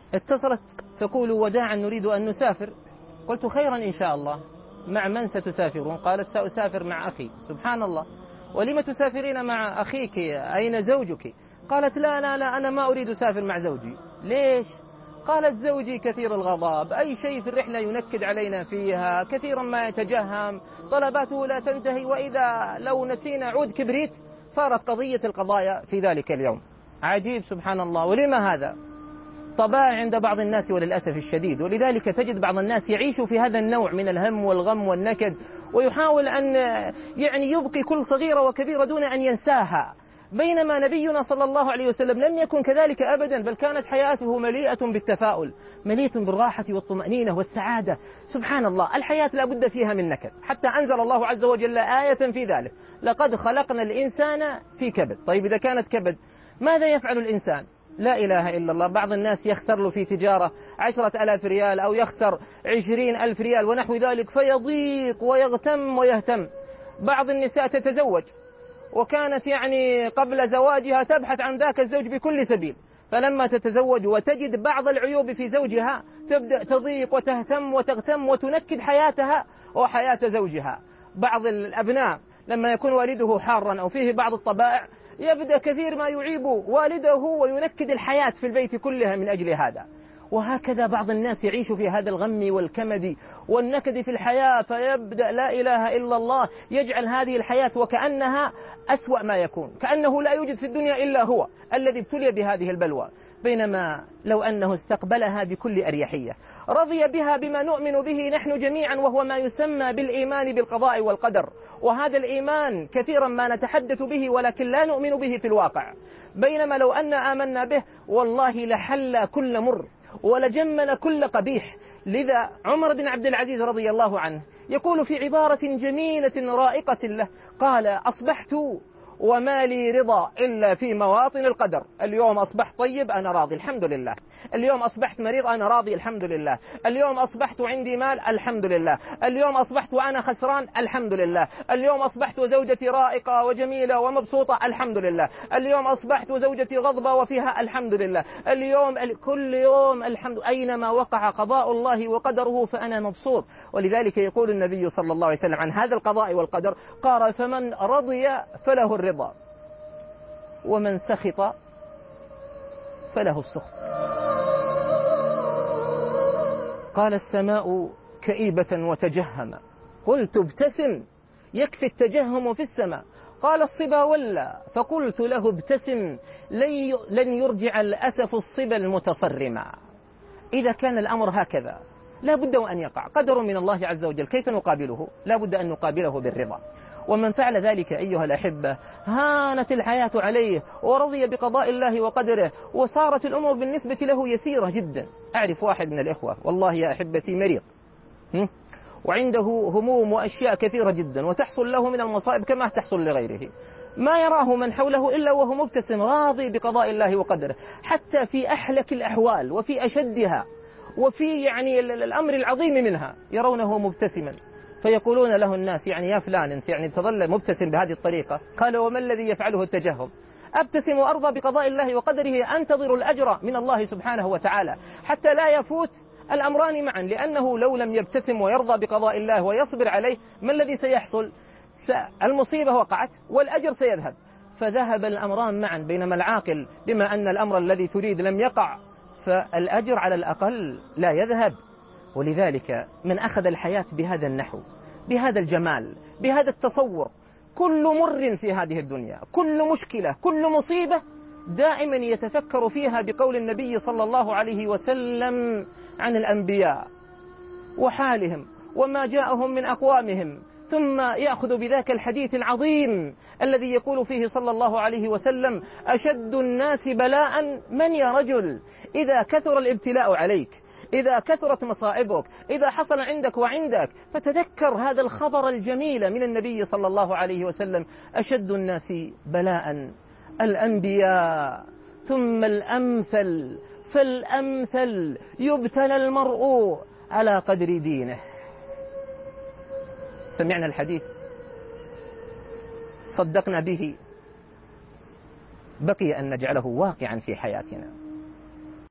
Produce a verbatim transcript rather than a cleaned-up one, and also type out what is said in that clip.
اتصلت تقول وداعا نريد أن نسافر. قلت خيرا إن شاء الله. مع من ستسافرون؟ قالت سأسافر مع أخي. سبحان الله، ولم تسافرين مع أخيك؟ أين زوجك؟ قالت لا لا لا أنا ما أريد أسافر مع زوجي. ليش؟ قالت زوجي كثير الغضب، أي شيء في الرحلة ينكد علينا فيها، كثيرا ما يتجهم، طلباته لا تنتهي، وإذا لو نسينا عود كبريت صارت قضية القضايا في ذلك اليوم. عجيب سبحان الله. ولما هذا؟ طبائع عند بعض الناس وللأسف الشديد، ولذلك تجد بعض الناس يعيش في هذا النوع من الهم والغم والنكد، ويحاول أن يعني يبقي كل صغيرة وكبيرة دون أن ينساها، بينما نبينا صلى الله عليه وسلم لم يكن كذلك أبدا، بل كانت حياته مليئة بالتفاؤل، مليئة بالراحة والطمأنينة والسعادة. سبحان الله، الحياة لا بد فيها من نكد، حتى أنزل الله عز وجل آية في ذلك: لقد خلقنا الإنسان في كبد. طيب إذا كانت كبد ماذا يفعل الإنسان؟ لا إله إلا الله. بعض الناس يخسر له في تجارة عشرة ألاف ريال أو يخسر عشرين ألف ريال ونحو ذلك فيضيق ويغتم ويهتم. بعض النساء تتزوج وكانت يعني قبل زواجها تبحث عن ذاك الزوج بكل سبيل، فلما تتزوج وتجد بعض العيوب في زوجها تبدأ تضيق وتهتم وتغتم وتنكد حياتها وحياة زوجها. بعض الأبناء لما يكون والده حارا أو فيه بعض الطبائع يبدأ كثير ما يعيب والده وينكد الحياة في البيت كلها من أجل هذا. وهكذا بعض الناس يعيش في هذا الغم والكمد والنكد في الحياة، فيبدأ لا إله إلا الله يجعل هذه الحياة وكأنها أسوأ ما يكون، كأنه لا يوجد في الدنيا إلا هو الذي ابتلي بهذه البلوى، بينما لو أنه استقبلها بكل أريحية رضي بها بما نؤمن به نحن جميعا، وهو ما يسمى بالإيمان بالقضاء والقدر. وهذا الإيمان كثيرا ما نتحدث به ولكن لا نؤمن به في الواقع، بينما لو أن آمنا به والله لحل كل مر ولجمل كل قبيح. لذا عمر بن عبد العزيز رضي الله عنه يقول في عبارة جميلة رائقة له، قال: أصبحت وما لي رضا إلا في مواطن القدر. اليوم أصبحت طيب أنا راضي الحمد لله، اليوم أصبحت مريض أنا راضي الحمد لله، اليوم أصبحت عندي مال الحمد لله، اليوم أصبحت وأنا خسران الحمد لله، اليوم أصبحت وزوجتي رائقة وجميلة ومبسوطة الحمد لله، اليوم أصبحت وزوجتي غضبة وفيها الحمد لله، اليوم كل يوم الحمد. أينما وقع قضاء الله وقدره فأنا مبسوط. ولذلك يقول النبي صلى الله عليه وسلم عن هذا القضاء والقدر، قال: فمن رضي فله الرضا ومن سخط فله السخط. قال: السماء كئيبة وتجهم، قلت ابتسم يكفي التجهم في السماء. قال: الصبا ولى، فقلت له ابتسم لن يرجع الأسف الصبا المتصرما. إذا كان الأمر هكذا لا بد وأن يقع قدر من الله عز وجل، كيف نقابله؟ لا بد أن نقابله بالرضا. ومن فعل ذلك أيها الأحبة هانت الحياة عليه ورضي بقضاء الله وقدره، وصارت الأمور بالنسبة له يسيرة جدا. أعرف واحد من الإخوة والله يا أحبتي مريض وعنده هموم وأشياء كثيرة جدا وتحصل له من المصائب كما تحصل لغيره، ما يراه من حوله إلا وهو مبتسم راضي بقضاء الله وقدره، حتى في أحلك الأحوال وفي أشدها وفي يعني الأمر العظيم منها يرونه مبتسما. فيقولون له الناس: يعني يا فلان أنت يعني تظل مبتسم بهذه الطريقة؟ قال: وما الذي يفعله التجهم؟ أبتسم وأرضى بقضاء الله وقدره، أنتظر الأجر من الله سبحانه وتعالى حتى لا يفوت الأمران معا، لأنه لو لم يبتسم ويرضى بقضاء الله ويصبر عليه ما الذي سيحصل؟ المصيبة وقعت والأجر سيذهب، فذهب الأمران معا. بينما العاقل بما أن الأمر الذي تريد لم يقع فالأجر على الأقل لا يذهب. ولذلك من أخذ الحياة بهذا النحو، بهذا الجمال، بهذا التصور، كل مر في هذه الدنيا، كل مشكلة، كل مصيبة دائما يتفكر فيها بقول النبي صلى الله عليه وسلم عن الأنبياء وحالهم وما جاءهم من أقوامهم، ثم يأخذ بذاك الحديث العظيم الذي يقول فيه صلى الله عليه وسلم: أشد الناس بلاء من يا رجل إذا كثر الابتلاء عليك، إذا كثرت مصائبك، إذا حصل عندك وعندك، فتذكر هذا الخبر الجميل من النبي صلى الله عليه وسلم: أشد الناس بلاء الأنبياء ثم الأمثل فالأمثل يبتلى المرء على قدر دينه. سمعنا الحديث، صدقنا به، بقي أن نجعله واقعا في حياتنا.